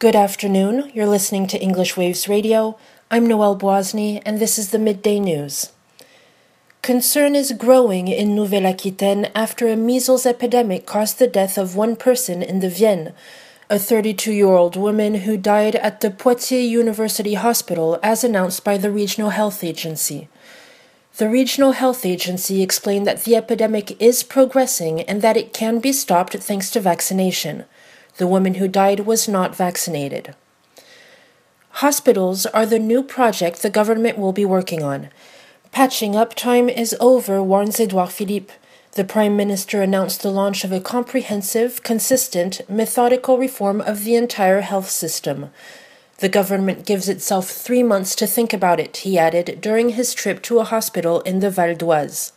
Good afternoon. You're listening to English Waves Radio. I'm Noelle Boisny, and this is the Midday News. Concern is growing in Nouvelle-Aquitaine after a measles epidemic caused the death of one person in the Vienne, a 32-year-old woman who died at the Poitiers University Hospital as announced by the Regional Health Agency. The Regional Health Agency explained that the epidemic is progressing and that it can be stopped thanks to vaccination. The woman who died was not vaccinated. Hospitals are the new project the government will be working on. Patching up time is over, warns Edouard Philippe. The Prime Minister announced the launch of a comprehensive, consistent, methodical reform of the entire health system. The government gives itself 3 months to think about it, he added during his trip to a hospital in the Val d'Oise.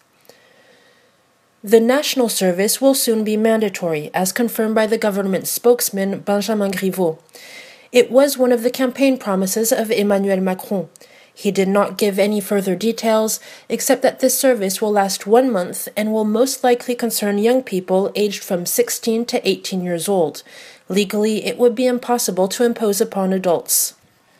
The national service will soon be mandatory, as confirmed by the government spokesman Benjamin Griveaux. It was one of the campaign promises of Emmanuel Macron. He did not give any further details, except that this service will last 1 month and will most likely concern young people aged from 16 to 18 years old. Legally, it would be impossible to impose upon adults.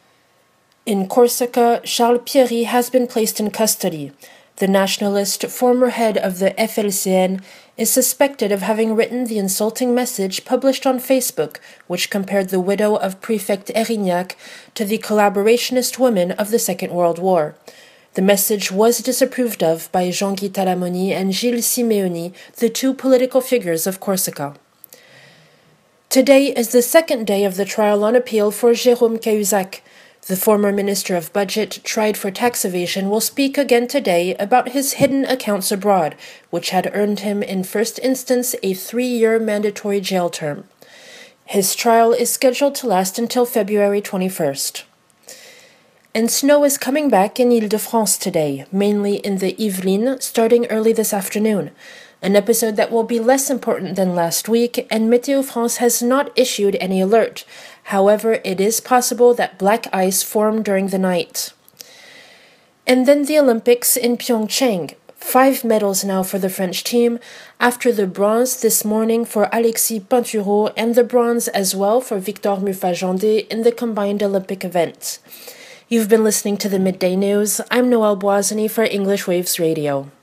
In Corsica, Charles Pierry has been placed in custody. The nationalist, former head of the FLCN, is suspected of having written the insulting message published on Facebook, which compared the widow of Prefect Erignac to the collaborationist women of the Second World War. The message was disapproved of by Jean-Guy Talamoni and Gilles Simeoni, the two political figures of Corsica. Today is the second day of the trial on appeal for Jérôme Cahuzac. The former Minister of Budget, tried for tax evasion, will speak again today about his hidden accounts abroad, which had earned him in first instance a 3-year mandatory jail term. His trial is scheduled to last until February 21st. And snow is coming back in Île-de-France today, mainly in the Yvelines, starting early this afternoon. An episode that will be less important than last week, and Météo France has not issued any alert. However, it is possible that black ice formed during the night. And then the Olympics in Pyeongchang. 5 medals now for the French team, after the bronze this morning for Alexis Pinturault and the bronze as well for Victor Mufajande in the combined Olympic event. You've been listening to the Midday News. I'm Noelle Boisny for English Waves Radio.